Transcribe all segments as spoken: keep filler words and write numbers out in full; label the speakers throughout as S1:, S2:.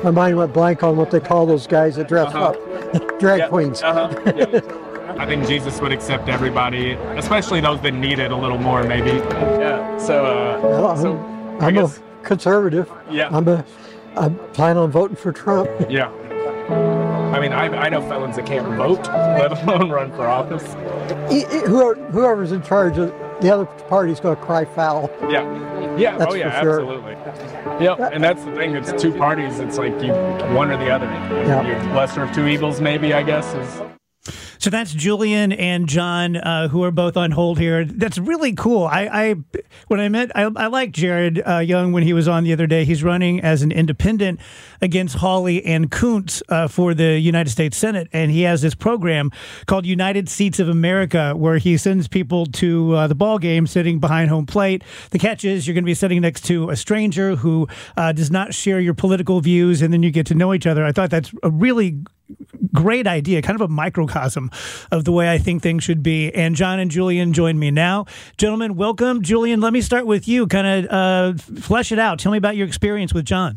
S1: my mind went blank on what they call those guys that dress
S2: Uh-huh.
S1: up, drag
S2: Yeah.
S1: queens.
S2: Uh-huh. Yeah. I think Jesus would accept everybody, especially those that need it a little more, maybe. Yeah. So, uh,
S1: Well, I'm,
S2: so I
S1: I'm a
S2: guess,
S1: conservative.
S2: yeah,
S1: I'm a, I plan on voting for Trump.
S2: yeah. I mean, I, I know felons that can't vote, let alone run for office.
S1: E- e- Whoever, whoever's in charge of the other party's going to cry foul.
S2: Yeah. Yeah.
S1: That's
S2: oh, yeah.
S1: for sure.
S2: Absolutely. Yep. And that's the thing. It's two parties. It's like you one or the other.
S1: Yeah.
S2: You're lesser of two evils, maybe. I guess is.
S3: So that's Julian and John, uh, who are both on hold here. That's really cool. I, I when I met, I, I like Jared uh, Young when he was on the other day. He's running as an independent against Hawley and Kuntz uh, for the United States Senate, and he has this program called United Seats of America, where he sends people to uh, the ball game sitting behind home plate. The catch is you're going to be sitting next to a stranger who uh, does not share your political views, and then you get to know each other. I thought that's a really great idea, kind of a microcosm of the way I think things should be. And John and Julian join me now. Gentlemen, welcome. Julian, let me start with you. Kind of uh, flesh it out. Tell me about your experience with John.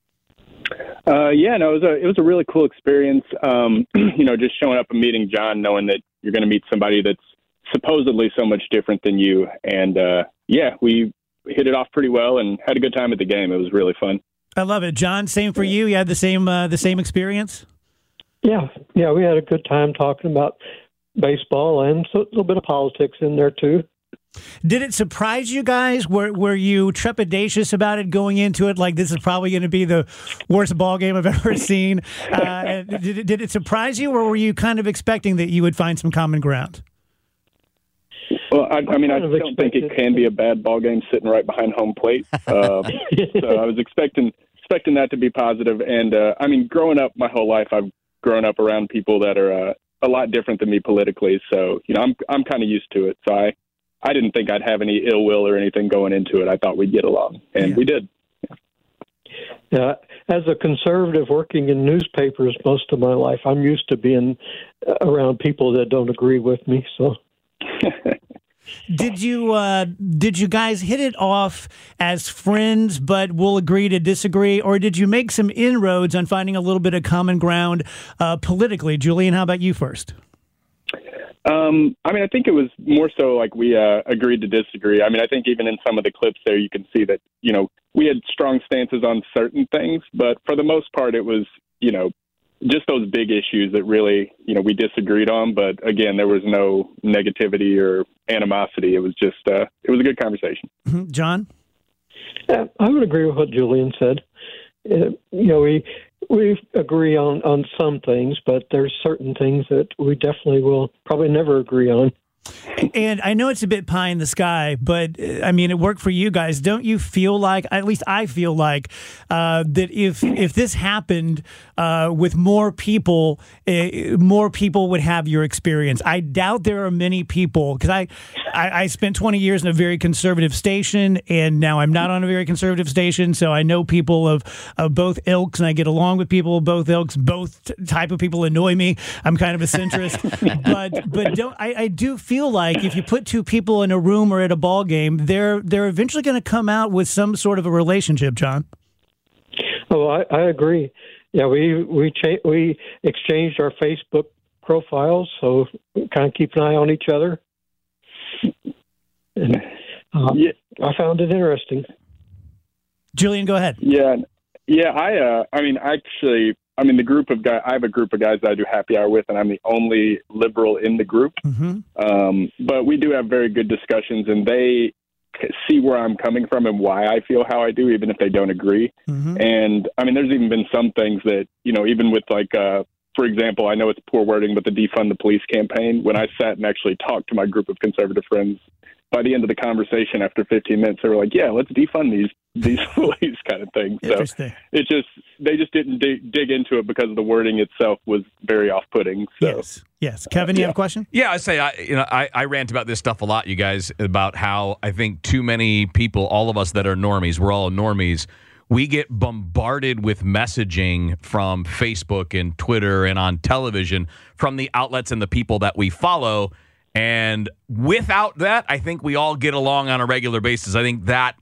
S4: Uh, yeah, no, it was a it was a really cool experience. Um, you know, just showing up and meeting John, knowing that you're going to meet somebody that's supposedly so much different than you. And uh, yeah, we hit it off pretty well and had a good time at the game. It was really fun.
S3: I love it. John, same for you. You had the same uh, the same experience?
S5: Yeah, yeah, we had a good time talking about baseball and so, a little bit of politics in there too.
S3: Did it surprise you guys? Were were you trepidatious about it going into it? Like, this is probably going to be the worst ball game I've ever seen. Uh, did, it, did it surprise you, or were you kind of expecting that you would find some common ground?
S4: Well, I, I mean, I don't think it can be a bad ball game sitting right behind home plate. Uh, so I was expecting expecting that to be positive. And uh, I mean, growing up my whole life, I've grown up around people that are uh, a lot different than me politically. So, you know, I'm I'm kind of used to it. So I, I didn't think I'd have any ill will or anything going into it. I thought we'd get along, and
S3: yeah.
S4: we did.
S5: Yeah, as a conservative working in newspapers most of my life, I'm used to being around people that don't agree with me. So.
S3: Did you uh, did you guys hit it off as friends, but will agree to disagree, or did you make some inroads on finding a little bit of common ground uh, politically? Julian, how about you first?
S4: Um, I mean, I think it was more so like we uh, agreed to disagree. I mean, I think even in some of the clips there, you can see that, you know, we had strong stances on certain things, but for the most part, it was, you know, just those big issues that really, you know, we disagreed on. But again, there was no negativity or animosity. It was just, uh, it was a good conversation.
S3: Mm-hmm. John?
S5: Yeah, I would agree with what Julian said. Uh, you know, we we agree on, on some things, but there's certain things that we definitely will probably never agree on.
S3: And I know it's a bit pie in the sky, but uh, I mean, it worked for you guys. Don't you feel like, at least I feel like, uh, that if if this happened uh, with more people, uh, more people would have your experience? I doubt there are many people, because I, I, I spent twenty years in a very conservative station, and now I'm not on a very conservative station, so I know people of, of both ilks, and I get along with people of both ilks. Both t- type of people annoy me. I'm kind of a centrist. but but don't I, I do feel like if you put two people in a room or at a ball game, they're they're eventually going to come out with some sort of a relationship, John.
S5: Oh, I, I agree. Yeah, we we cha- we exchanged our Facebook profiles, so we kind of keep an eye on each other. And, uh,
S4: Yeah.
S5: I found it interesting.
S3: Julian, go ahead.
S4: Yeah. Yeah. I, uh, I mean, actually, I mean, the group of guys, I have a group of guys that I do happy hour with, and I'm the only liberal in the group.
S3: Mm-hmm.
S4: Um, but we do have very good discussions, and they see where I'm coming from and why I feel how I do, even if they don't agree.
S3: Mm-hmm.
S4: And I mean, there's even been some things that, you know, even with like, uh, for example, I know it's poor wording, but the defund the police campaign, when I sat and actually talked to my group of conservative friends, by the end of the conversation, after fifteen minutes, they were like, yeah, let's defund these these police kind of thing. So
S3: Interesting.
S4: it just, they just didn't dig, dig into it because the wording itself was very off-putting. So.
S3: Yes. Yes. Kevin, you
S4: yeah.
S3: have a question?
S6: Yeah, I say, I, you know, I, I rant about this stuff a lot, you guys, about how I think too many people, all of us that are normies, we're all normies, we get bombarded with messaging from Facebook and Twitter and on television from the outlets and the people that we follow. And without that, I think we all get along on a regular basis. I think that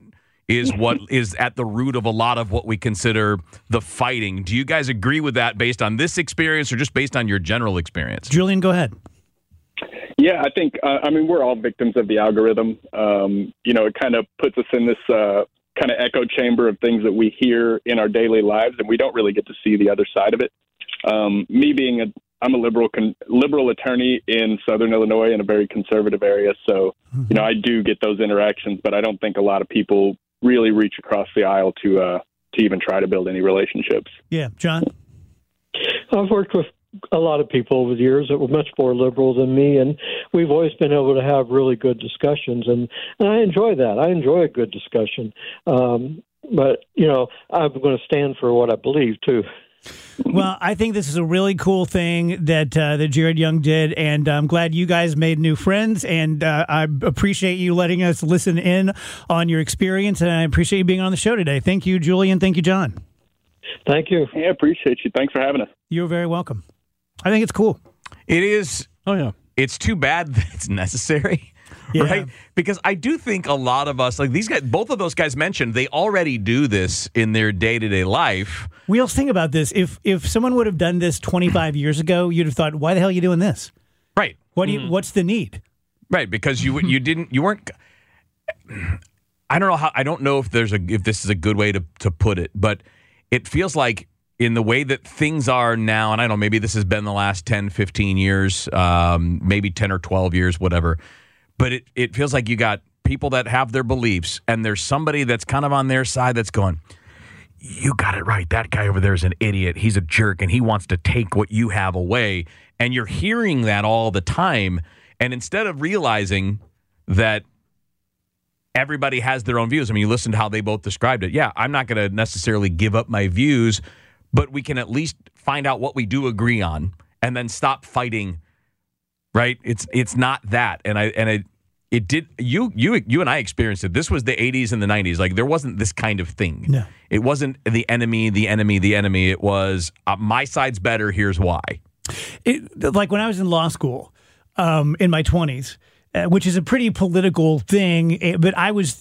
S6: is what is at the root of a lot of what we consider the fighting. Do you guys agree with that based on this experience or just based on your general experience?
S3: Julian, go ahead.
S4: Yeah, I think, uh, I mean, we're all victims of the algorithm. Um, you know, it kind of puts us in this uh, kind of echo chamber of things that we hear in our daily lives, and we don't really get to see the other side of it. Um, me being a, I'm a liberal con- liberal attorney in Southern Illinois in a very conservative area, so, mm-hmm. you know, I do get those interactions, but I don't think a lot of people really reach across the aisle to uh, to even try to build any relationships.
S3: Yeah, John?
S5: I've worked with a lot of people over the years that were much more liberal than me, and we've always been able to have really good discussions, and, and I enjoy that. I enjoy a good discussion. Um, but, you know, I'm going to stand for what I believe, too.
S3: Well, I think this is a really cool thing that uh, that Jared Young did, and I'm glad you guys made new friends, and uh, I appreciate you letting us listen in on your experience, and I appreciate you being on the show today. Thank you, Julian. Thank you, John.
S5: Thank you.
S4: Yeah, appreciate you. Thanks for having us.
S3: You're very welcome. I think it's cool.
S6: It is.
S3: Oh, yeah.
S6: It's too bad that it's necessary.
S3: Yeah.
S6: Right? Because I do think a lot of us, like these guys, both of those guys mentioned, they already do this in their day-to-day life.
S3: We also think about this. If if someone would have done this twenty-five years ago, you'd have thought, why the hell are you doing this?
S6: Right.
S3: What do you, mm. What's the need?
S6: Right, because you you didn't, you weren't, I don't know how, I don't know if there's a, if this is a good way to, to put it, but it feels like in the way that things are now, and I don't know, maybe this has been the last ten, fifteen years, um, maybe ten or twelve years, whatever. But it, it feels like you got people that have their beliefs, and there's somebody that's kind of on their side that's going, you got it right. That guy over there is an idiot. He's a jerk, and he wants to take what you have away. And you're hearing that all the time. And instead of realizing that everybody has their own views, I mean, you listen to how they both described it. Yeah, I'm not going to necessarily give up my views, but we can at least find out what we do agree on and then stop fighting. Right? It's it's not that, and I and it it did you you you and I experienced it. This was the eighties and the nineties. Like there wasn't this kind of thing.
S3: No,
S6: it wasn't the enemy, the enemy, the enemy. It was uh, my side's better. Here's why.
S3: It, like when I was in law school, um, in my twenties, uh, which is a pretty political thing, it, but I was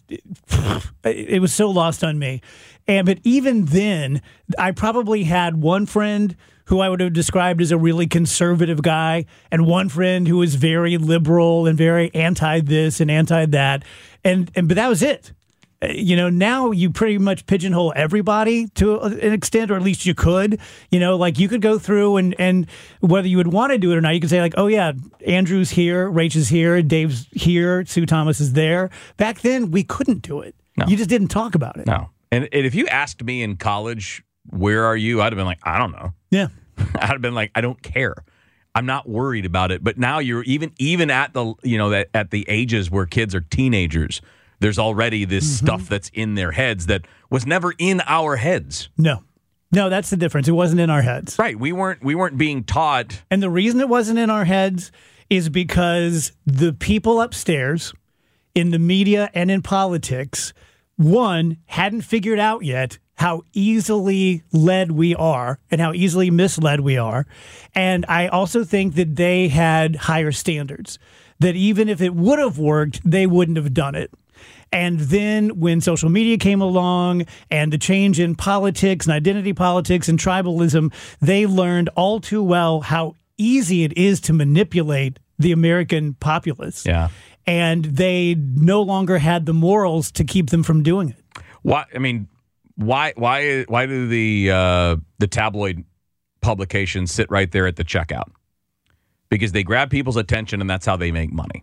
S3: it was so lost on me. And but even then, I probably had one friend who I would have described as a really conservative guy, and one friend who was very liberal and very anti this and anti that, and and but that was it. You know, now you pretty much pigeonhole everybody to an extent, or at least you could. You know, like you could go through and and whether you would want to do it or not, you could say like, oh yeah, Andrew's here, Rach is here, Dave's here, Sue Thomas is there. Back then, we couldn't do it. No. You just didn't talk about it.
S6: No, and, and if you asked me in college, where are you? I'd have been like, I don't know.
S3: Yeah.
S6: I'd have been like, I don't care. I'm not worried about it. But now you're even even at the you know that at the ages where kids are teenagers, there's already this mm-hmm. stuff that's in their heads that was never in our heads.
S3: No. No, that's the difference. It wasn't in our heads.
S6: Right. We weren't we weren't being taught.
S3: And the reason it wasn't in our heads is because the people upstairs in the media and in politics, one, hadn't figured out yet how easily led we are and how easily misled we are. And I also think that they had higher standards, that even if it would have worked, they wouldn't have done it. And then when social media came along and the change in politics and identity politics and tribalism, they learned all too well how easy it is to manipulate the American populace.
S6: Yeah.
S3: And they no longer had the morals to keep them from doing it.
S6: Why? I mean, why? Why? Why do the uh, the tabloid publications sit right there at the checkout? Because they grab people's attention, and that's how they make money.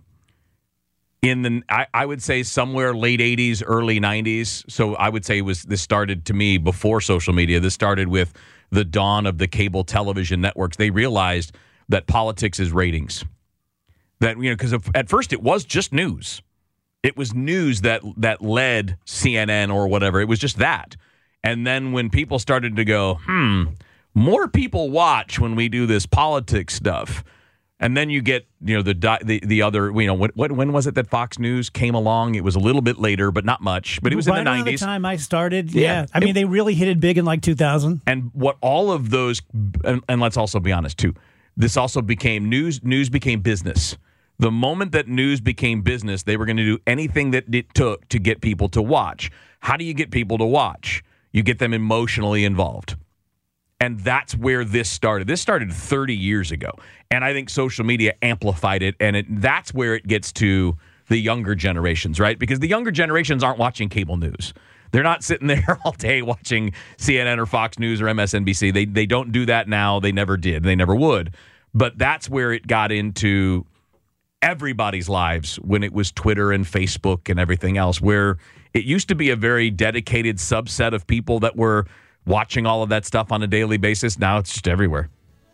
S6: In the, I, I would say somewhere late eighties, early nineties. So I would say it was this started to me before social media. This started with the dawn of the cable television networks. They realized that politics is ratings. That, you know, because at first it was just news. It was news that that led C N N or whatever. It was just that. And then when people started to go, hmm, more people watch when we do this politics stuff. And then you get, you know, the the the other, you know, what, what when was it that Fox News came along? It was a little bit later, but not much. But it was
S3: right
S6: in the nineties.
S3: Right around the time I started, yeah.
S6: yeah.
S3: I mean,
S6: it,
S3: they really hit it big in like two thousand.
S6: And what all of those, and, and let's also be honest too, this also became news. News became business. The moment that news became business, they were going to do anything that it took to get people to watch. How do you get people to watch? You get them emotionally involved. And that's where this started. This started thirty years ago. And I think social media amplified it. And it, that's where it gets to the younger generations, right? Because the younger generations aren't watching cable news. They're not sitting there all day watching C N N or Fox News or M S N B C. They they don't do that now. They never did. They never would. But that's where it got into everybody's lives when it was Twitter and Facebook and everything else, where it used to be a very dedicated subset of people that were watching all of that stuff on a daily basis. Now it's just everywhere.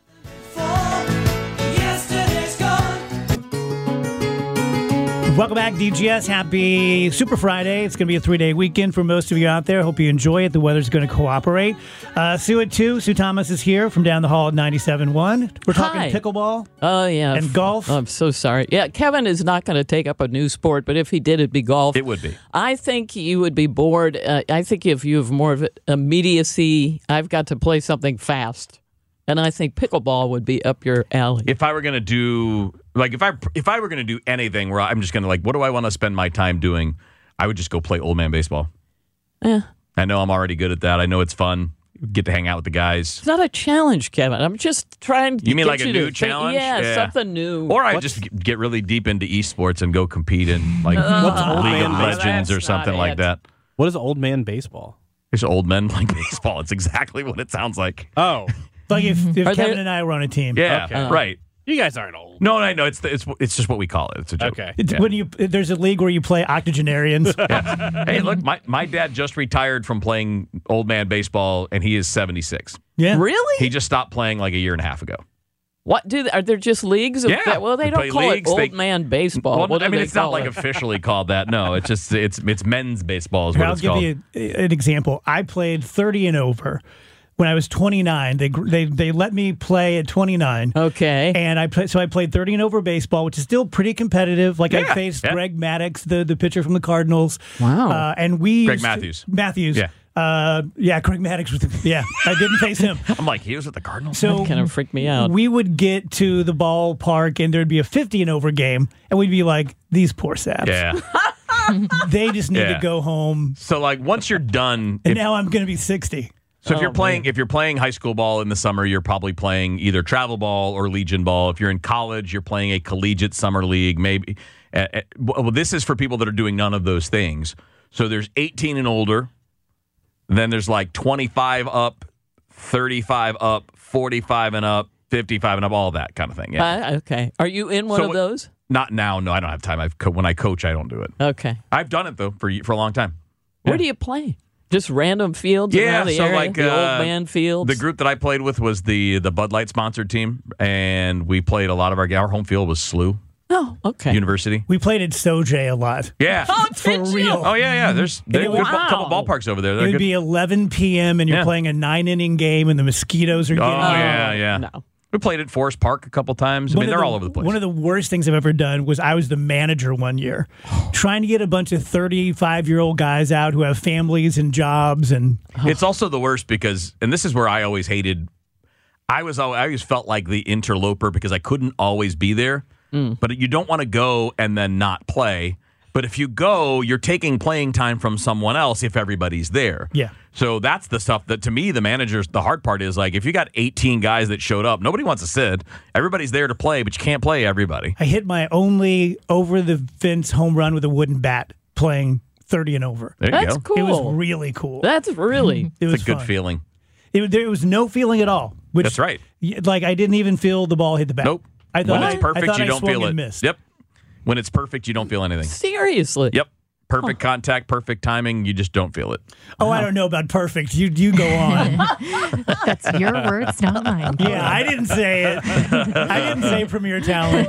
S3: Welcome back, D G S. Happy Super Friday. It's going to be a three-day weekend for most of you out there. Hope you enjoy it. The weather's going to cooperate. Uh, Sue at two. Sue Thomas is here from down the hall at ninety-seven point one. We're talking
S7: Hi.
S3: pickleball
S7: Oh, yeah.
S3: and golf.
S7: I'm so sorry. Yeah, Kevin is not going to take up a new sport, but if he did, it'd be golf.
S6: It would be.
S7: I think you would be bored. Uh, I think if you have more of immediacy, I've got to play something fast. And I think pickleball would be up your alley.
S6: If I were going to do, like, if I if I were going to do anything where I'm just going to, like, what do I want to spend my time doing? I would just go play old man baseball.
S7: Yeah.
S6: I know I'm already good at that. I know it's fun. Get to hang out with the guys.
S7: It's not a challenge, Kevin. I'm just trying to
S6: You mean
S7: get
S6: like a
S7: you
S6: new
S7: to think-
S6: challenge?
S7: yeah,
S6: Yeah.
S7: something new.
S6: Or I
S7: What's-
S6: just get really deep into esports and go compete in, like,
S7: Uh,
S6: League of
S7: man
S6: Legends or
S7: that's
S6: something
S7: not
S6: like
S7: it.
S6: that.
S8: What is old man baseball?
S6: It's old men playing baseball. It's exactly what it sounds like.
S8: Oh,
S3: Like if, if
S7: Are
S3: Kevin
S7: there-
S3: and I were on a team.
S6: Yeah,
S8: Okay.
S6: right.
S8: you guys aren't old.
S6: No, no, no. It's it's it's just what we call it. It's a joke.
S8: Okay.
S3: It's
S6: Yeah.
S3: when you there's a league where you play octogenarians.
S6: Hey, look, my, my dad just retired from playing old man baseball, and he is seventy-six.
S3: Yeah.
S7: Really?
S6: He just stopped playing like a year and a half ago.
S7: What do they, are there just leagues? Of
S6: Yeah.
S7: that? Well, they
S6: They
S7: don't
S6: play
S7: call
S6: leagues,
S7: it old
S6: they-
S7: man baseball.
S6: Well,
S7: what do
S6: I mean,
S7: they
S6: it's not
S7: call
S6: like
S7: it?
S6: officially called that. No, it's just it's it's men's baseball is
S3: Here,
S6: what
S3: I'll
S6: it's
S3: give
S6: called.
S3: you a, an example. I played thirty and over when I was twenty-nine. They they they let me play at twenty-nine.
S7: Okay.
S3: And I play, so I played thirty and over baseball, which is still pretty competitive. Like I
S6: Yeah,
S3: faced
S6: yeah.
S3: Greg Maddux, the, the pitcher from the Cardinals.
S7: Wow.
S3: Uh, and we
S6: Greg
S3: used to-
S6: Matthews.
S3: Matthews.
S6: Yeah.
S3: Uh, yeah, Greg Maddux. Was, yeah, I didn't face him.
S6: I'm like, he was at the Cardinals.
S3: So
S7: kind of freaked me out.
S3: we would get to the ballpark and there'd be a fifty and over game, and we'd be like, these poor saps.
S6: Yeah.
S3: They just need
S6: Yeah.
S3: to go home.
S6: So like once you're done,
S3: And
S6: if-
S3: now I'm going to be sixty.
S6: so if
S7: Oh,
S6: you're playing
S7: man.
S6: if you're playing high school ball in the summer, you're probably playing either travel ball or Legion ball. If you're in college, you're playing a collegiate summer league. Maybe. Uh, uh, well, this is for people that are doing none of those things. So there's eighteen and older. Then there's like twenty-five up, thirty-five up, forty-five and up, fifty-five and up, all that kind of thing. Yeah.
S7: Uh, okay. Are you in one
S6: So
S7: of
S6: what-
S7: those?
S6: Not now. No, I don't have time. I've co- when I coach, I don't do it.
S7: Okay.
S6: I've done it though for for a long time.
S7: Where
S6: Yeah.
S7: do you play? Just random fields
S6: Yeah,
S7: around the
S6: so
S7: area?
S6: like
S7: the
S6: uh,
S7: old man fields?
S6: The group that I played with was the the Bud Light sponsored team, and we played a lot of our our home field was S L U
S7: Oh, okay.
S6: University.
S3: We played at Sojay a lot.
S6: Yeah.
S7: Oh,
S3: For
S7: did you?
S3: real.
S6: Oh yeah, yeah. There's there's a good
S7: Wow.
S6: couple ballparks over there.
S3: It
S6: They're
S3: would
S6: good.
S3: be eleven p.m. and you're
S6: Yeah.
S3: playing a nine inning game, and the mosquitoes are
S6: Oh
S3: getting.
S6: yeah, yeah.
S7: No.
S6: We played at Forest Park a couple times. I
S3: One
S6: mean,
S3: of
S6: they're
S3: the-
S6: all over the place.
S3: One of the worst things I've ever done was I was the manager one year, trying to get a bunch of thirty-five-year-old guys out who have families and jobs, and
S6: It's also the worst because, and this is where I always hated. I was al- I always felt like the interloper because I couldn't always be there. But you don't want to go and then not play. But if you go, you're taking playing time from someone else if everybody's there.
S3: Yeah.
S6: So that's the stuff that, to me, the managers, the hard part is like if you got eighteen guys that showed up, nobody wants to sit. Everybody's there to play, but you can't play everybody.
S3: I hit my only over-the-fence home run with a wooden bat playing thirty and over.
S6: There you
S7: That's
S6: go.
S7: cool.
S3: It was really cool.
S7: That's really.
S3: it was
S6: It's a good
S3: fun.
S6: feeling.
S3: It, there was no feeling at all. Which,
S6: That's right.
S3: y- Like I didn't even feel the ball hit the bat.
S6: Nope.
S3: I thought
S6: When
S3: I,
S6: it's perfect,
S3: I thought
S6: you
S3: I
S6: don't
S3: swung
S6: feel
S3: and
S6: it.
S3: Missed.
S6: Yep. When it's perfect, you don't feel anything.
S7: Seriously.
S6: Yep. Perfect contact, perfect timing. You just don't feel it.
S3: Oh, I don't know about perfect. You you go on.
S9: That's your words, not mine.
S3: Yeah, I didn't say it. I didn't say premier talent.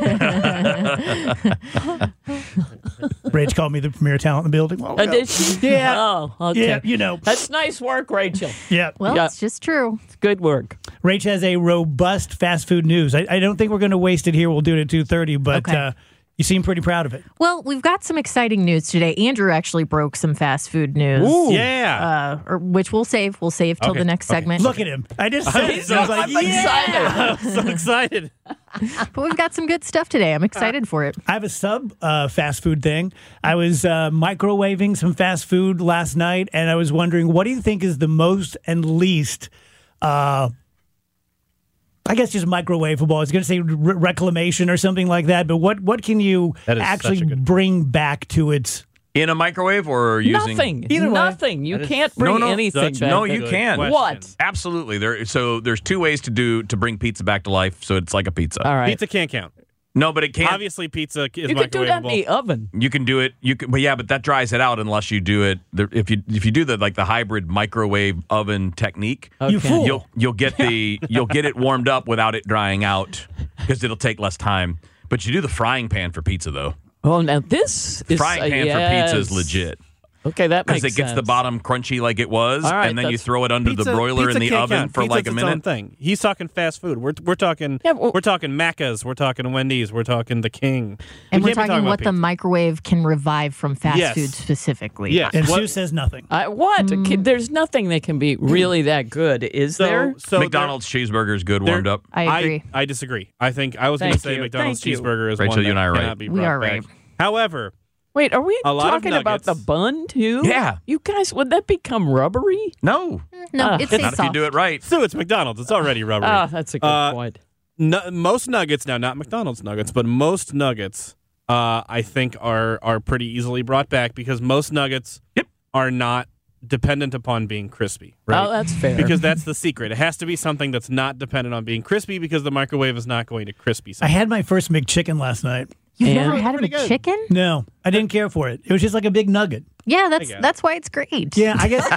S3: Rach called me the premier talent in the building. Well,
S7: Uh, did she?
S3: Yeah.
S7: Oh, okay.
S3: yeah, you know.
S7: That's nice work, Rachel.
S3: Yeah.
S9: Well,
S7: Yeah.
S9: it's just true.
S7: Good work.
S3: Rach has a robust fast food news. I, I don't think we're going to waste it here. We'll do it at two thirty, but
S9: Okay.
S3: uh, You seem pretty proud of it.
S9: Well, we've got some exciting news today. Andrew actually broke some fast food news.
S8: Ooh. Yeah.
S9: Uh, or, which we'll save. We'll save till
S8: Okay.
S9: the next
S8: Okay.
S9: segment.
S3: Look at him. I just said it.
S8: so-
S3: I was like,
S7: I'm
S3: yeah.
S7: excited.
S8: I'm so excited.
S9: But we've got some good stuff today. I'm excited for it.
S3: I have a sub uh, fast food thing. I was uh, microwaving some fast food last night, and I was wondering, what do you think is the most and least, uh, I guess just microwavable. I was going to say re- reclamation or something like that, but what, what can you
S8: That is
S3: actually
S8: such a good-
S3: bring back to its...
S6: In a microwave or using
S7: Nothing.
S3: Either way.
S7: Nothing. You
S8: That is-
S7: can't bring
S6: No, no,
S7: anything
S8: such
S7: back.
S6: No,
S8: a
S6: you
S8: good
S6: can.
S8: question.
S7: What?
S6: Absolutely. There. So there's two ways to do to bring pizza back to life. So it's like a pizza.
S7: All right.
S8: Pizza can't count.
S6: No, but it can't.
S8: Obviously, pizza is
S7: You could do that in
S8: microwavable.
S7: the oven.
S6: You can do it. You can, but yeah, but that dries it out unless you do it. there- If you if you do the like the hybrid microwave oven technique,
S3: You
S7: Okay.
S3: fool.
S6: you'll you'll get the you'll get it warmed up without it drying out because it'll take less time. But you do the frying pan for pizza though.
S7: Oh, now this is
S6: Frying
S7: uh,
S6: pan for pizza is
S7: yes.
S6: legit
S7: Okay, that makes
S6: because it gets the
S7: sense.
S6: bottom crunchy like it was,
S7: All right,
S6: and then you
S7: that's-
S6: throw it under
S8: Pizza-
S6: the broiler
S8: pizza
S6: in the
S8: can't
S6: oven
S8: count.
S6: for
S8: Pizza's
S6: like a
S8: its own
S6: minute.
S8: thing. He's talking fast food. We're we're talking.
S7: Yeah, well-
S8: we're talking Macca's. We're talking Wendy's. We're talking the King.
S9: And
S8: We
S9: we're
S8: can't be
S9: talking
S8: about
S9: what the
S8: pizza.
S9: microwave can revive from fast
S8: Yes.
S9: food specifically.
S8: Yes.
S3: And
S8: What-
S3: Sue says nothing.
S7: I, what?
S9: Mm.
S7: Ki- There's nothing that can be really that good, is
S8: So,
S7: there?
S8: so
S6: McDonald's cheeseburger is good
S8: there-
S6: warmed up.
S9: I agree.
S8: I, I disagree. I think I was going to
S7: Thank
S8: say
S7: you.
S8: McDonald's
S7: Thank you.
S8: cheeseburger is
S6: Rachel,
S8: one
S6: you and
S8: that
S6: I are right.
S8: cannot be
S9: We
S8: brought
S9: are
S8: back.
S9: right.
S8: However,
S7: Wait, are we
S8: A lot of
S7: talking about the
S8: nuggets.
S7: bun too?
S6: Yeah.
S7: You guys, would that become rubbery?
S6: No,
S9: no,
S7: Ah.
S9: it
S6: not
S9: stays
S6: if you
S9: soft.
S6: do it right.
S8: Sue, it's McDonald's. It's already rubbery.
S7: Ah, that's a good
S8: Uh,
S7: point.
S8: No, most nuggets now, not McDonald's nuggets, but most nuggets, uh, I think are are pretty easily brought back because most nuggets
S6: Yep.
S8: are not dependent upon being crispy. Right?
S7: Oh, that's fair.
S8: Because that's the secret. It has to be something that's not dependent on being crispy because the microwave is not going to crispy
S3: I
S8: something.
S3: had my first McChicken last night.
S9: You've
S7: And-
S9: never had a
S8: Pretty good.
S9: chicken?
S3: No, I didn't care for it. It was just like a big nugget.
S9: Yeah, that's
S8: guess.
S9: that's why it's great.
S3: Yeah, I guess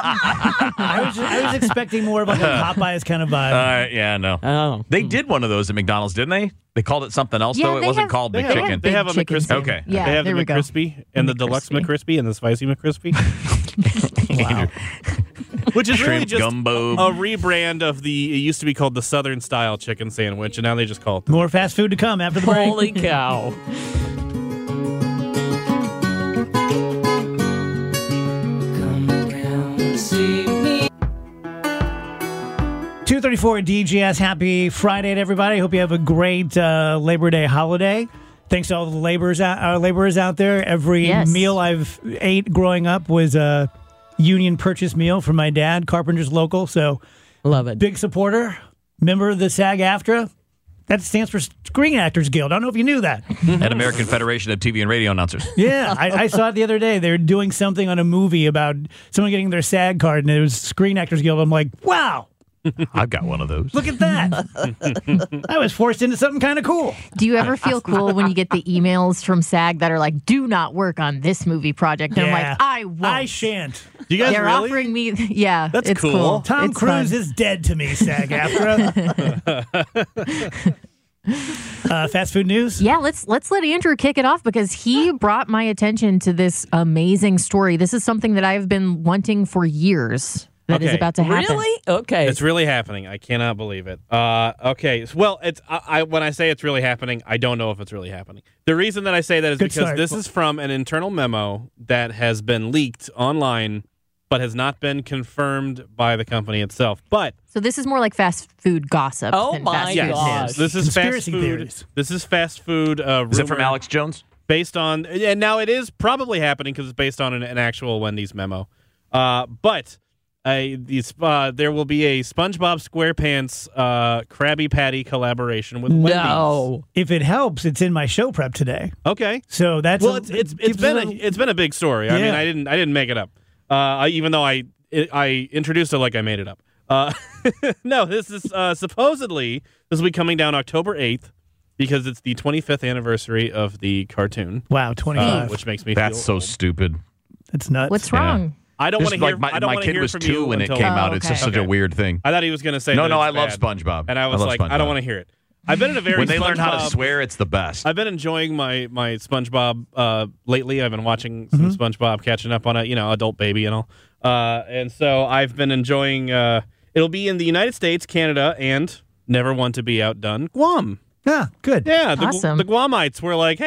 S3: I was I was expecting more of like a Popeyes kind of vibe.
S6: Uh, yeah, no.
S7: Oh.
S6: They did one of those at McDonald's, didn't they? They called it something else,
S9: Yeah,
S6: though. It
S9: they
S6: wasn't
S9: have-
S6: called
S8: They have,
S6: McChicken.
S8: they have a
S9: Big chicken
S8: McCrispy.
S9: too.
S6: Okay.
S9: Yeah,
S8: they have
S9: there
S8: the
S9: we go.
S8: McCrispy and the deluxe
S9: McCrispy.
S8: McCrispy and the spicy McCrispy.
S3: Wow.
S8: Which is really
S6: Shrimp
S8: just
S6: gumbo.
S8: a rebrand of the, it used to be called the Southern Style Chicken Sandwich, and now they just call it.
S3: More fast food to come after the break.
S7: Holy cow.
S3: two thirty-four D G S. Happy Friday to everybody. Hope you have a great uh, Labor Day holiday. Thanks to all the laborers out, our laborers out there. Every
S9: Yes.
S3: meal I've ate growing up was a union purchase meal from my dad, Carpenter's Local. So
S7: Love it.
S3: big supporter, member of the SAG-AFTRA. That stands for Screen Actors Guild. I don't know if you knew that.
S6: and American Federation of T V and Radio Announcers.
S3: Yeah, I, I saw it the other day. They were doing something on a movie about someone getting their SAG card, and it was Screen Actors Guild. I'm like, wow,
S6: I've got one of those.
S3: look at that. I was forced into something kind of cool.
S9: Do you ever feel cool when you get the emails from SAG that are like, "Do not work on this movie project"? And I'm
S3: Yeah.
S9: like, I won't.
S3: I shan't.
S8: Do you guys
S9: They're
S8: really?
S9: offering me. Yeah,
S8: That's
S9: it's
S8: cool.
S9: cool.
S3: Tom
S9: It's
S3: Cruise
S9: fun.
S3: is dead to me, SAG-AFTRA. uh, fast food news?
S9: Yeah, let's let's let Andrew kick it off because he brought my attention to this amazing story. This is something that I've been wanting for years. That is
S8: Okay.
S9: about to happen.
S7: Really? Okay.
S8: It's really happening. I cannot believe it. Uh, okay. Well, it's I, I when I say it's really happening, I don't know if it's really happening. The reason that I say that is
S3: Good
S8: because
S3: start.
S8: this is from an internal memo that has been leaked online, but has not been confirmed by the company itself. But
S9: So this is more like fast food gossip.
S7: Oh
S9: than
S7: my
S9: fast food
S7: gosh.
S9: news.
S8: this is fast
S3: Conspiracy
S8: food.
S3: theories.
S8: This is fast food. Uh,
S6: Is it from
S8: rumor
S6: Alex Jones?
S8: based on, and now it is probably happening because it's based on an, an actual Wendy's memo. Uh, but. Uh, these, uh, there will be a SpongeBob SquarePants uh, Krabby Patty collaboration with Wendy's.
S7: No.
S3: If it helps, it's in my show prep today.
S8: Okay.
S3: So that's
S8: Well,
S3: a-
S8: it's it's
S3: it
S8: it's
S3: gives
S8: been
S3: us
S8: a, it's been a big story. I mean,
S3: Yeah.
S8: I didn't I didn't make it up. Uh, I, even though I it, I introduced it like I made it up. Uh, no, this is uh, supposedly this will be coming down October eighth because it's the twenty-fifth anniversary of the cartoon,
S3: wow,
S8: uh,
S3: twenty-five.
S8: which makes me
S6: That's
S8: feel
S6: so
S8: old.
S6: stupid.
S3: That's nuts.
S9: What's
S6: Yeah.
S9: wrong?
S8: I don't want
S6: Just
S8: to hear.
S6: like my,
S8: I don't
S6: my
S8: want to
S6: kid
S8: hear
S6: was
S8: from
S6: two
S8: you
S6: when it
S8: until-
S6: came
S9: Oh,
S6: out. It's just
S9: okay.
S6: such a
S8: Okay.
S6: weird thing.
S8: I thought he was going to say
S6: No,
S8: that
S6: no,
S8: it's
S6: I love
S8: bad.
S6: SpongeBob.
S8: and I was
S6: love
S8: like, I
S6: SpongeBob.
S8: don't want to hear it. I've been in a very
S6: When they learn how to
S8: SpongeBob-
S6: swear, it's the best.
S8: I've been enjoying my my SpongeBob uh, lately. I've been watching some
S3: Mm-hmm.
S8: SpongeBob, catching up on it. You know, adult baby and all. Uh, and so I've been enjoying. Uh, it'll be in the United States, Canada, and never want to be outdone, Guam.
S3: Yeah, good.
S8: Yeah, the,
S9: Awesome.
S8: the Guamites were like, hey,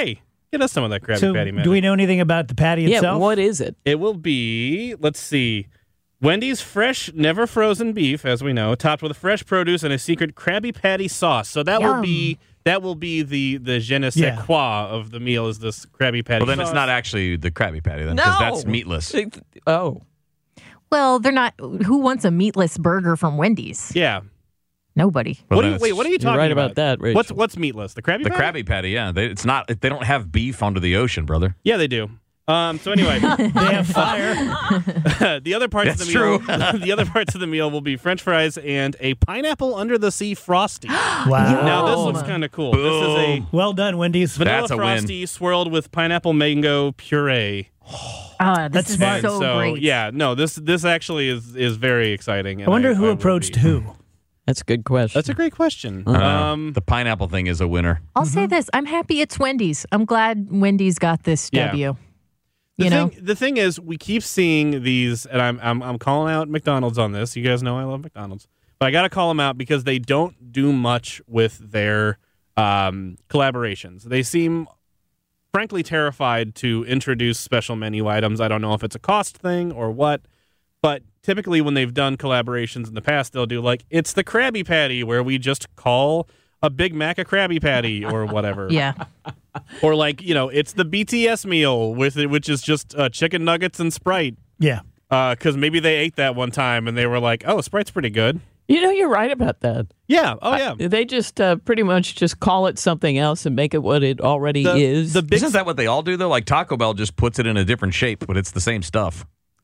S8: Get us some of that Krabby
S3: So,
S8: Patty magic.
S3: do we know anything about the patty
S7: Yeah,
S3: itself?
S7: what is it?
S8: It will be, let's see, Wendy's fresh, never frozen beef, as we know, topped with fresh produce and a secret Krabby Patty sauce. So that will
S9: Yum.
S8: be that will be the the je ne sais
S3: Yeah.
S8: quoi of the meal is this Krabby Patty.
S6: Well, then
S8: sauce.
S6: it's not actually the Krabby Patty, then,
S7: No.
S6: because that's meatless.
S7: Oh.
S9: Well, they're not. Who wants a meatless burger from Wendy's?
S8: Yeah.
S9: Nobody.
S6: Well,
S8: what do
S6: then
S8: you,
S6: it's
S8: wait, what are you
S7: You're
S8: talking
S7: right
S8: about?
S7: about that, Rachel.
S8: What's what's meatless? The Krabby
S6: The
S8: Patty?
S6: Krabby Patty, yeah. They, it's not. They don't have beef onto the ocean, brother.
S8: Yeah, they do. Um, so anyway,
S3: They have fire.
S8: the other parts
S6: That's
S8: of the meal,
S6: true.
S8: the other parts of the meal will be French fries and a pineapple under the sea frosty.
S3: Wow.
S8: Now this
S9: Oh.
S8: looks kind of cool. This is a
S3: Well done, Wendy's.
S8: vanilla
S6: That's a win.
S8: frosty swirled with pineapple mango puree.
S9: Ah, this
S3: That's
S9: is
S3: smart.
S9: so,
S8: so
S9: great.
S8: yeah, no, this this actually is is very exciting.
S3: I
S8: and
S3: wonder who
S8: will
S3: approached
S8: be-
S3: who.
S7: That's a good question.
S8: That's a great question.
S6: Uh,
S8: Um,
S6: the pineapple thing is a winner.
S9: I'll say this: I'm happy it's Wendy's. I'm glad Wendy's got this
S8: Yeah.
S9: W.
S8: the
S9: You know,
S8: thing, the thing is, we keep seeing these, and I'm I'm I'm calling out McDonald's on this. You guys know I love McDonald's, but I got to call them out because they don't do much with their um, collaborations. They seem frankly terrified to introduce special menu items. I don't know if it's a cost thing or what, but typically when they've done collaborations in the past, they'll do like, it's the Krabby Patty, where we just call a Big Mac a Krabby Patty or whatever.
S9: yeah.
S8: Or like, you know, it's the B T S meal, with it, which is just uh, chicken nuggets and Sprite.
S3: Yeah.
S8: Because maybe they ate that one time and they were like, oh, Sprite's pretty good.
S7: You know, you're right about that.
S8: Yeah. Oh, yeah.
S7: They just uh, pretty much just call it something else and make it what it already
S8: The-
S7: is.
S8: the big
S6: Isn't that what they all do, though? Like Taco Bell just puts it in a different shape, but it's the same stuff.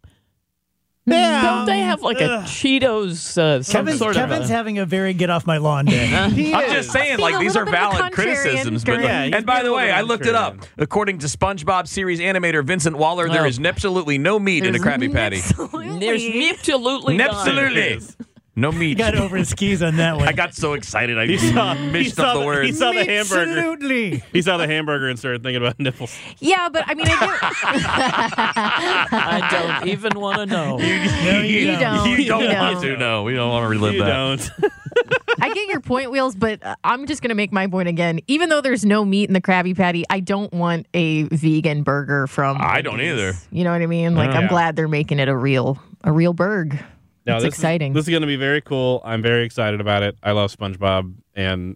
S7: Don't they have like a
S3: Ugh.
S7: Cheetos uh, some
S3: Kevin's,
S7: sort
S3: Kevin's
S7: of a,
S3: having a very get off my lawn day.
S8: He
S6: I'm
S8: is.
S6: just saying,
S9: Being
S6: like,
S9: a
S6: these are
S9: little bit of a
S6: valid
S9: contrarian
S6: criticisms. But
S9: during-
S8: Yeah, he's
S6: and by
S8: being
S6: the
S8: a
S6: way,
S8: little
S6: I looked it up.
S8: contrarian.
S6: According to SpongeBob series animator Vincent Waller, there
S7: Oh.
S6: is absolutely no meat in a
S9: There's
S6: Krabby Patty.
S9: absolutely-
S7: there's absolutely none.
S6: Absolutely. No meat.
S3: Got over his skis on that one.
S6: I got so excited. I
S8: He saw, he
S6: mixed
S8: saw
S6: up the
S8: the,
S6: words.
S8: he saw the hamburger.
S3: Absolutely.
S8: He saw the hamburger and started thinking about nipples.
S9: Yeah, but I mean, I
S7: I don't even want to know.
S3: No, you,
S9: You
S3: don't.
S9: don't.
S6: You don't
S9: You
S6: want
S9: don't.
S6: to. No, we don't want to relive
S8: You
S6: that.
S8: don't.
S9: I get your point, Wheels, but uh, I'm just going to make my point again. Even though there's no meat in the Krabby Patty, I don't want a vegan burger from.
S6: I don't
S9: Wendy's.
S6: either.
S9: You know what I mean? Like,
S8: Oh,
S9: I'm
S8: yeah.
S9: glad they're making it a real, a real burg.
S8: No,
S9: It's
S8: this
S9: exciting.
S8: Is, this is going to be very cool. I'm very excited about it. I love SpongeBob, and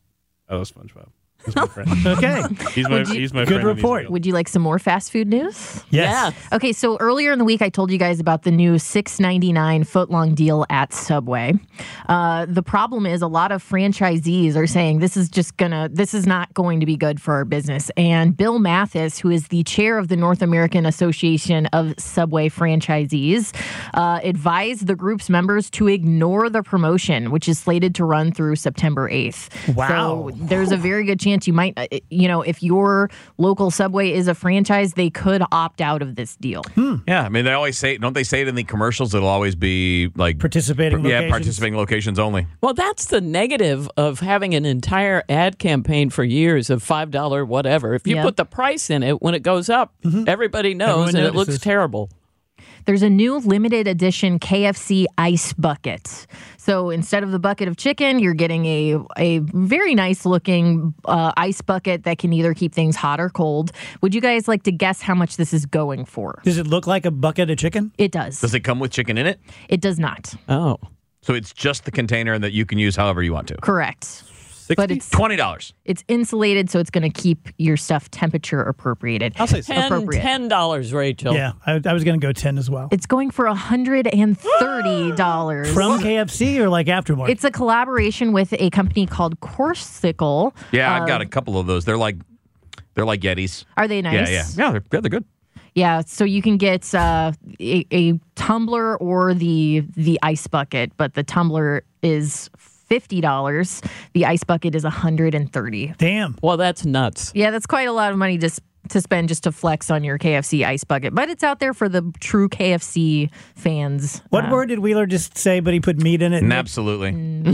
S8: I love SpongeBob. He's my friend.
S3: Okay.
S8: He's my,
S9: Would you-
S8: he's my
S3: Good
S8: friend. in these
S3: report.
S8: deals.
S9: Would you like some more fast food news?
S3: Yes.
S9: Okay, so earlier in the week, I told you guys about the new six ninety-nine footlong deal at Subway. Uh, the problem is a lot of franchisees are saying this is just gonna, this is not going to be good for our business. And Bill Mathis, who is the chair of the North American Association of Subway Franchisees, uh, advised the group's members to ignore the promotion, which is slated to run through September eighth.
S3: Wow.
S9: So there's a very good chance you might, uh, you know, if your local Subway is a franchise, they could opt out of this deal.
S6: Yeah, I mean, they always say, don't they say it in the commercials? It'll always be like
S3: Participating
S6: Yeah,
S3: locations.
S6: participating locations only.
S7: Well, that's the negative of having an entire ad campaign for years of five dollars whatever. If you
S9: Yeah.
S7: put the price in it, when it goes up, everybody knows
S3: Everyone
S7: and it looks
S3: notices.
S7: terrible.
S9: There's a new limited edition K F C ice bucket. So instead of the bucket of chicken, you're getting a a very nice looking uh, ice bucket that can either keep things hot or cold. Would you guys like to guess how much this is going for?
S3: Does it look like a bucket of chicken?
S9: It does.
S6: Does it come with chicken in it?
S9: It does not.
S7: Oh.
S6: So it's just the container that you can use however you want to.
S9: Correct. But it's
S6: twenty dollars.
S9: it's insulated, so it's going to keep your stuff temperature appropriated.
S8: I'll say so.
S7: Ten,
S9: Appropriate.
S7: ten dollars, Rachel.
S3: Yeah, I, I was going to go ten as well.
S9: It's going for one hundred thirty dollars.
S3: From K F C or like aftermarket?
S9: It's a collaboration with a company called Corsicle.
S6: Yeah, I've
S9: Um,
S6: got a couple of those. They're like they're like Yetis.
S9: Are they nice?
S6: Yeah, yeah. Yeah, they're, yeah, they're good.
S9: Yeah, so you can get uh, a, a tumbler or the the ice bucket, but the tumbler is fifty dollars. The ice bucket is one hundred thirty dollars.
S3: Damn.
S7: Well, that's nuts.
S9: Yeah, that's quite a lot of money just to spend just to flex on your K F C ice bucket, but it's out there for the true K F C fans.
S3: What
S9: Uh,
S3: word did Wheeler just say, but he put meat in it?
S6: And absolutely.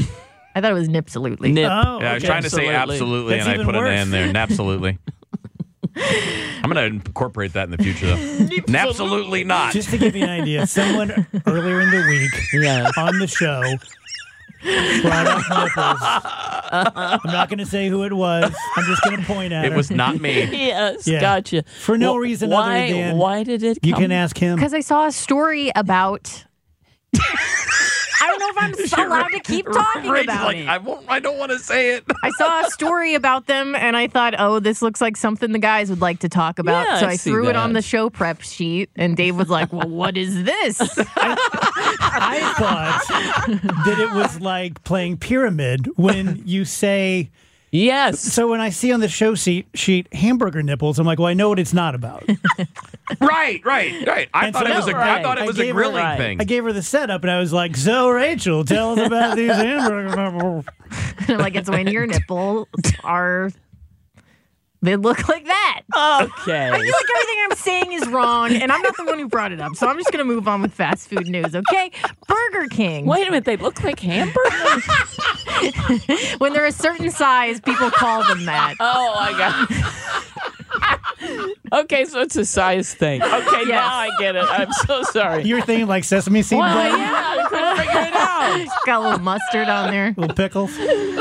S9: I thought it was nipsalutely.
S7: Nip.
S3: Oh,
S6: Yeah, I was
S3: okay.
S6: trying to say
S7: Absolutely.
S6: absolutely,
S3: That's
S6: and I
S3: even
S6: put an
S3: worse.
S6: N there. Absolutely. I'm going to incorporate that in the future, though. Absolutely not.
S3: Just to give you an idea, someone earlier in the week
S7: Yeah.
S3: on the show brought up nipples. I'm not going to say who it was. I'm just going to point at
S6: It
S3: her.
S6: was not me.
S7: Yes,
S3: Yeah.
S7: gotcha.
S3: For no
S7: Well,
S3: reason
S7: why,
S3: other than
S7: why did it?
S3: you
S7: come?
S3: can ask him.
S9: Because I saw a story about. I don't know if I'm so allowed to keep talking
S6: Rich,
S9: about
S6: like,
S9: it.
S6: I won't. I don't want to say it.
S9: I saw a story about them, and I thought, oh, this looks like something the guys would like to talk about.
S7: Yeah,
S9: so
S7: I
S9: I
S7: see
S9: threw it
S7: that.
S9: on the show prep sheet, and Dave was like, well, what is this?
S3: I thought that it was like playing pyramid when you say.
S7: Yes.
S3: So when I see on the show sheet, sheet hamburger nipples, I'm like, well, I know what it's not about.
S6: Right, right, right. I
S3: And
S6: thought
S3: so-
S6: it was a. I
S7: Right.
S6: thought it
S3: I
S6: was a
S3: gave her-
S6: grilling
S7: right.
S6: thing.
S3: I gave her the setup, and I was like, so Rachel, tell us about these hamburger nipples.
S9: And I'm like, it's when your nipples are. They look like that.
S7: Okay.
S9: I feel like everything I'm saying is wrong, and I'm not the one who brought it up. So I'm just going to move on with fast food news, okay? Burger King.
S7: Wait a minute. They look like hamburgers.
S9: When they're a certain size, people call them that.
S7: Oh, I got. Okay, so it's a size thing. Okay, now I get it. I'm so sorry.
S3: You were thinking like sesame seed
S7: Well,
S3: bread,
S7: yeah, I couldn't figure it out.
S9: Got a little mustard on there.
S3: little pickles.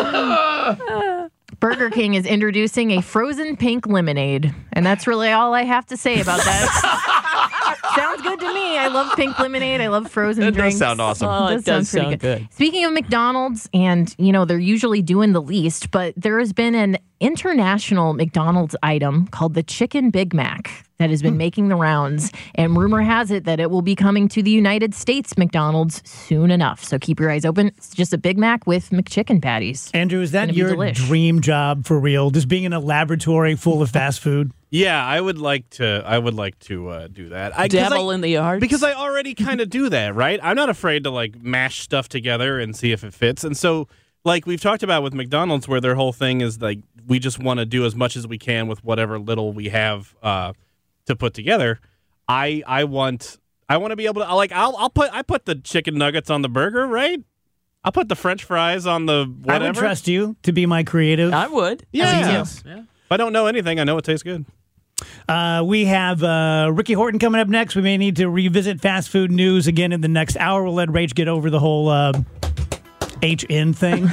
S9: Burger King is introducing a frozen pink lemonade, and that's really all I have to say about that. Sounds good to me. I love pink lemonade. I love frozen
S6: It does
S9: drinks.
S6: sound awesome.
S7: Oh, it does
S9: pretty
S7: sound good.
S9: Speaking of McDonald's, and you know, they're usually doing the least, but there has been an international McDonald's item called the Chicken Big Mac that has been making the rounds, and rumor has it that it will be coming to the United States McDonald's soon enough. So keep your eyes open. It's just a Big Mac with McChicken patties.
S3: Andrew, is that
S9: Gonna be
S3: your
S9: delish.
S3: dream job for real? Just being in a laboratory full of fast food?
S8: Yeah, I would like to. I would like to uh, do that. I, 'cause
S7: Dabble
S8: I-
S7: in the arts.
S8: because I already kind of do that, right? I'm not afraid to like mash stuff together and see if it fits. And so, like we've talked about with McDonald's, where their whole thing is like we just want to do as much as we can with whatever little we have uh, to put together. I I want I want to be able to like I'll I'll put I put the chicken nuggets on the burger, right? I'll put the French fries on the whatever.
S3: I would trust you to be my creative.
S7: I would.
S8: Yeah.
S3: Yeah.
S8: If I don't know anything, I know it tastes good.
S3: Uh, we have uh, Ricky Horton coming up next. We may need to revisit fast food news again in the next hour. We'll let Rach get over the whole uh, H N thing.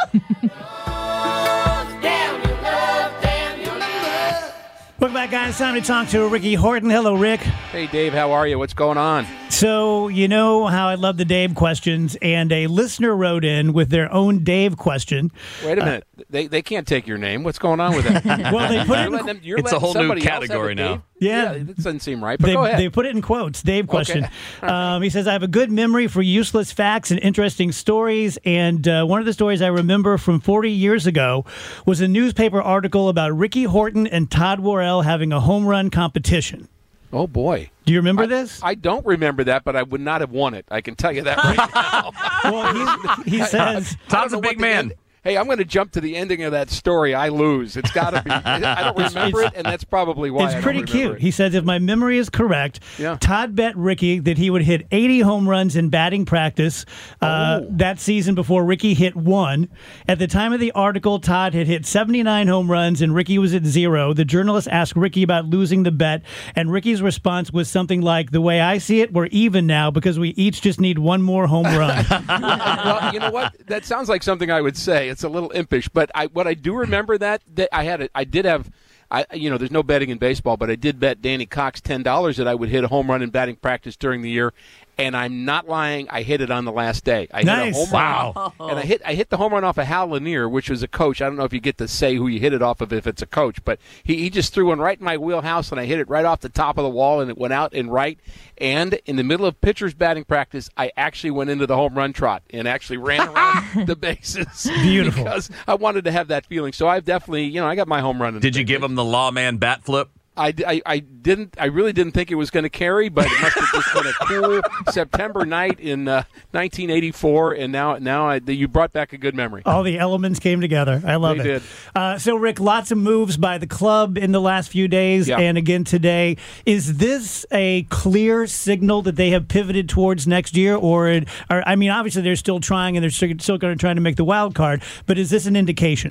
S3: Welcome back, guys. Time to talk to Ricky Horton. Hello, Rick.
S10: Hey, Dave, how are you? What's going on?
S3: So, you know how I love the Dave questions, and a listener wrote in with their own Dave question.
S10: Wait a minute. they they can't take your name. What's going on with that?
S3: Well, they put it
S10: You're
S3: in,
S10: letting them- you're
S6: It's a
S10: letting
S6: whole new
S10: somebody else have
S6: category
S10: it,
S6: now.
S10: Dave?
S3: Yeah.
S10: That doesn't seem right, but
S3: they,
S10: go ahead.
S3: they put it in quotes. Dave question. Um, he says, I have a good memory for useless facts and interesting stories. And uh, one of the stories I remember from forty years ago was a newspaper article about Ricky Horton and Todd Worrell having a home run competition.
S10: Oh, boy.
S3: Do you remember
S10: I,
S3: this?
S10: I don't remember that, but I would not have won it. I can tell you that right now.
S3: Well, he, he says,
S6: Todd's
S10: I
S6: a
S10: don't know
S6: big
S10: what the
S6: man.
S10: end- Hey, I'm going to jump to the ending of that story. I lose. It's got to be. I don't remember it, and that's probably why I
S3: it's
S10: don't
S3: pretty
S10: remember
S3: cute.
S10: it.
S3: He says, if my memory is correct,
S10: Yeah.
S3: Todd bet Ricky that he would hit eighty home runs in batting practice uh,
S10: Oh.
S3: that season before Ricky hit one. At the time of the article, Todd had hit seventy-nine home runs and Ricky was at zero. The journalist asked Ricky about losing the bet, and Ricky's response was something like, the way I see it, we're even now because we each just need one more home run.
S10: Well, you know what? That sounds like something I would say. It's a little impish, but I what I do remember that that I had a, I did have. I, you know, there's no betting in baseball, but I did bet Danny Cox ten dollars that I would hit a home run in batting practice during the year, and I'm not lying. I hit it on the last day. I
S3: Nice.
S10: hit a home
S6: Wow.
S10: run, and I hit I hit the home run off of Hal Lanier, which was a coach. I don't know if you get to say who you hit it off of if it's a coach, but he, he just threw one right in my wheelhouse, and I hit it right off the top of the wall, and it went out and right. And in the middle of pitcher's batting practice, I actually went into the home run trot and actually ran around the bases.
S3: Beautiful.
S10: Because I wanted to have that feeling. So I've definitely, you know, I got my home run. In
S6: Did
S10: the
S6: you give him the lawman bat flip?
S10: I, I, I didn't. I really didn't think it was going to carry, but it must have just been a cool September night in uh, nineteen eighty-four, and now now I, you brought back a good memory.
S3: All the elements came together. I love
S10: They
S3: it.
S10: did.
S3: Uh, so, Rick, lots of moves by the club in the last few days
S10: Yeah.
S3: and again today. Is this a clear signal that they have pivoted towards next year? Or, it, or I mean, obviously they're still trying and they're still, still going to try to make the wild card, but is this an indication?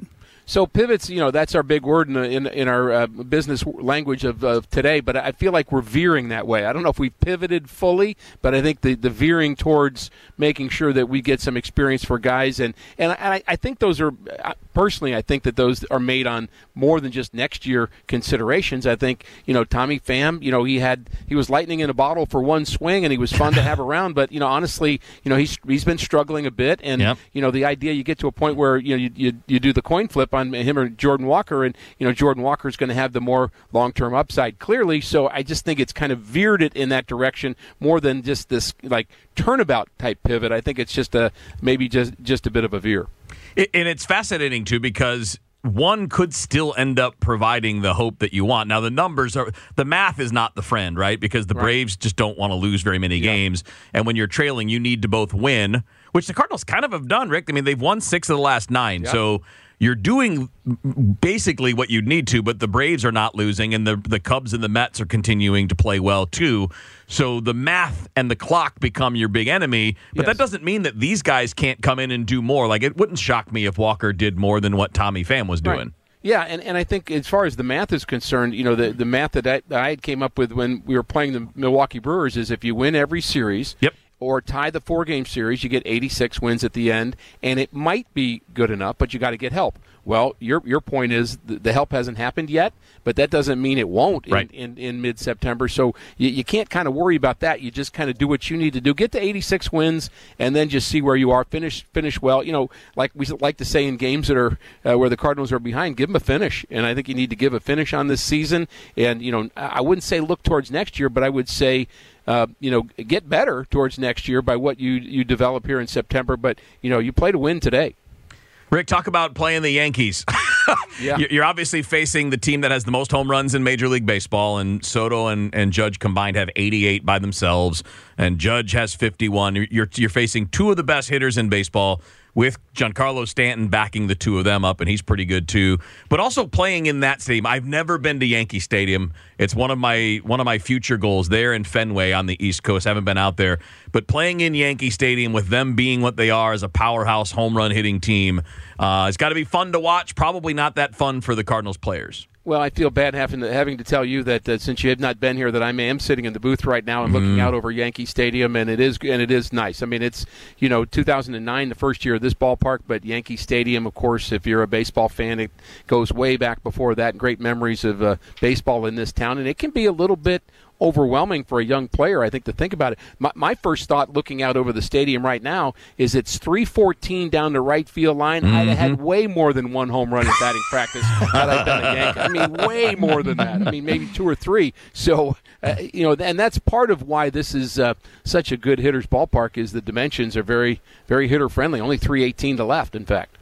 S10: So pivots, you know, that's our big word in in, in our uh, business language of, of today. But I feel like we're veering that way. I don't know if we've pivoted fully, but I think the, the veering towards making sure that we get some experience for guys, and and I, I think those are personally, I think that those are made on more than just next year considerations. I think you know Tommy Pham, you know he had he was lightning in a bottle for one swing, and he was fun to have around. But you know honestly, you know he's he's been struggling a bit, and
S6: yep.
S10: you know the idea you get to a point where you know you you, you do the coin flip on him or Jordan Walker, and you know Jordan Walker is going to have the more long-term upside clearly. So I just think it's kind of veered it in that direction more than just this like turnabout type pivot. I think it's just a maybe just just a bit of a veer.
S6: It, and it's fascinating too because one could still end up providing the hope that you want. Now the numbers are the math is not the friend, right? Because the right. Braves just don't want to lose very many yeah. games, and when you're trailing, you need to both win, which the Cardinals kind of have done, Rick. I mean, they've won six of the last nine, yeah. so you're doing basically what you'd need to, but the Braves are not losing, and the the Cubs and the Mets are continuing to play well, too. So the math and the clock become your big enemy, but yes. that doesn't mean that these guys can't come in and do more. Like, it wouldn't shock me if Walker did more than what Tommy Pham was doing.
S10: Right. Yeah, and, and I think as far as the math is concerned, you know, the, the math that I, that I came up with when we were playing the Milwaukee Brewers is if you win every series
S6: yep.
S10: or tie the four-game series, you get eighty-six wins at the end, and it might be good enough, but you got to get help. Well, your your point is the help hasn't happened yet, but that doesn't mean it won't in,
S6: right.
S10: in, in mid-September. So you, you can't kind of worry about that. You just kind of do what you need to do. Get to eighty-six wins, and then just see where you are. Finish finish well. You know, like we like to say in games that are uh, where the Cardinals are behind, give them a finish. And I think you need to give a finish on this season. And, you know, I wouldn't say look towards next year, but I would say Uh, you know, get better towards next year by what you you develop here in September. But, you know, you play to win today.
S6: Rick, talk about playing the Yankees.
S10: yeah.
S6: You're obviously facing the team that has the most home runs in Major League Baseball, and Soto and, and Judge combined have eighty-eight by themselves, and Judge has fifty-one. You're, you're facing two of the best hitters in baseball, with Giancarlo Stanton backing the two of them up, and he's pretty good too. But also playing in that stadium. I've never been to Yankee Stadium. It's one of my one of my future goals there in Fenway on the East Coast. I haven't been out there. But playing in Yankee Stadium with them being what they are as a powerhouse home run hitting team, uh, it's got to be fun to watch. Probably not that fun for the Cardinals players.
S10: Well, I feel bad having to, having to tell you that uh, since you have not been here, that I am sitting in the booth right now and looking mm. out over Yankee Stadium, and it is and it is nice. I mean, it's you know two thousand nine, the first year of this ballpark, but Yankee Stadium, of course, if you're a baseball fan, it goes way back before that. Great memories of uh, baseball in this town, and it can be a little bit overwhelming for a young player, I think, to think about it. My, my first thought looking out over the stadium right now is it's three fourteen down the right field line. Mm-hmm. I'd have had way more than one home run in batting practice had I been a Yankee. I mean, way more than that. I mean, maybe two or three. So, uh, you know, and that's part of why this is uh, such a good hitter's ballpark is the dimensions are very, very hitter-friendly. Only three eighteen to left, in fact.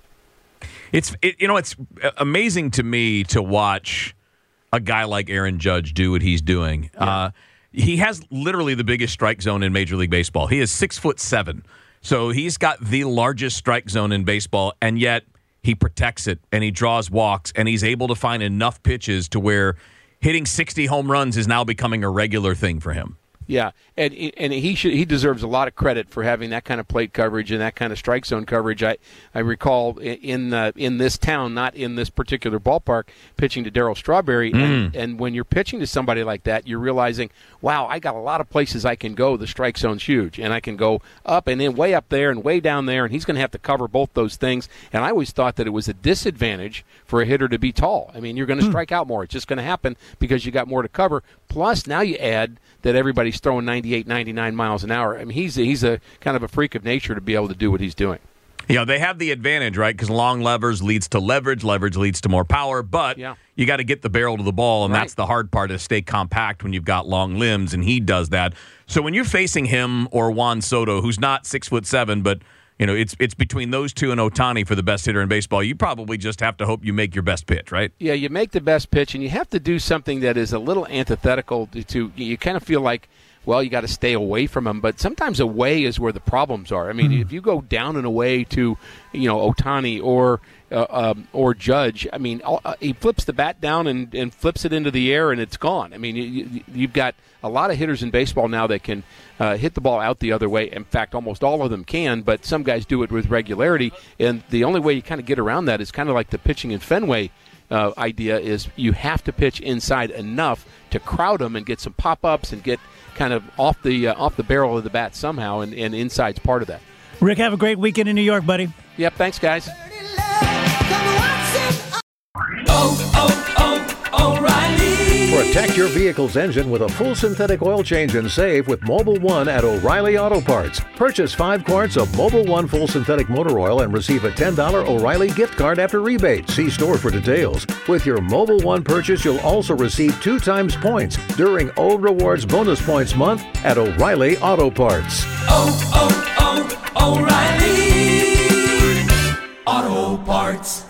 S6: It's, it, you know, it's amazing to me to watch a guy like Aaron Judge do what he's doing. Yeah. Uh, he has literally the biggest strike zone in Major League Baseball. He is six foot seven, so he's got the largest strike zone in baseball, and yet he protects it and he draws walks, and he's able to find enough pitches to where hitting sixty home runs is now becoming a regular thing for him.
S10: Yeah, and and he should he deserves a lot of credit for having that kind of plate coverage and that kind of strike zone coverage. I, I recall in uh, in this town, not in this particular ballpark, pitching to Darryl Strawberry, mm. and, and when you're pitching to somebody like that, you're realizing, wow, I got a lot of places I can go. The strike zone's huge, and I can go up and then way up there and way down there, and he's going to have to cover both those things. And I always thought that it was a disadvantage for a hitter to be tall. I mean, you're going to mm. strike out more. It's just going to happen because you got more to cover. Plus, now you add that everybody's throwing ninety-eight, ninety-nine miles an hour. I mean, he's a, he's a kind of a freak of nature to be able to do what he's doing.
S6: You know, they have the advantage, right? Because long levers leads to leverage, leverage leads to more power, but
S10: yeah.
S6: you got to get the barrel to the ball, and
S10: right.
S6: that's the hard part, is stay compact when you've got long limbs, and he does that. So when you're facing him or Juan Soto, who's not six foot seven, but you know, it's it's between those two and Ohtani for the best hitter in baseball. You probably just have to hope you make your best pitch, right?
S10: Yeah, you make the best pitch, and you have to do something that is a little antithetical to, to you kind of feel like, well, you got to stay away from him. But sometimes away is where the problems are. I mean, mm-hmm. if you go down and away to, you know, Ohtani or, uh, um, or Judge, I mean, all, uh, he flips the bat down and, and flips it into the air, and it's gone. I mean, you, you, you've got a lot of hitters in baseball now that can uh, hit the ball out the other way. In fact, almost all of them can, but some guys do it with regularity, and the only way you kind of get around that is kind of like the pitching in Fenway uh, idea is you have to pitch inside enough to crowd them and get some pop-ups and get kind of off the uh, off the barrel of the bat somehow, and, and inside's part of that.
S3: Rick, have a great weekend in New York, buddy.
S10: Yep, thanks, guys.
S11: Oh, oh, oh, O'Reilly.
S12: Protect your vehicle's engine with a full synthetic oil change and save with Mobil one at O'Reilly Auto Parts. Purchase five quarts of Mobil one full synthetic motor oil and receive a ten dollars O'Reilly gift card after rebate. See store for details. With your Mobil one purchase, you'll also receive two times points during O Rewards Bonus Points Month at O'Reilly Auto Parts.
S11: Oh, oh, oh, O'Reilly Auto Parts.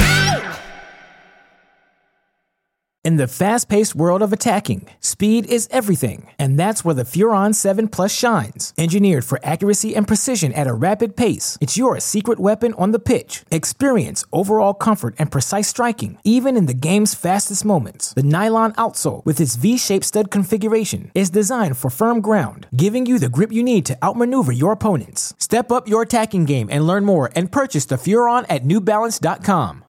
S13: In the fast-paced world of attacking, speed is everything, and that's where the Furon seven Plus shines. Engineered for accuracy and precision at a rapid pace, it's your secret weapon on the pitch. Experience overall comfort and precise striking, even in the game's fastest moments. The nylon outsole, with its V-shaped stud configuration, is designed for firm ground, giving you the grip you need to outmaneuver your opponents. Step up your attacking game and learn more and purchase the Furon at New Balance dot com.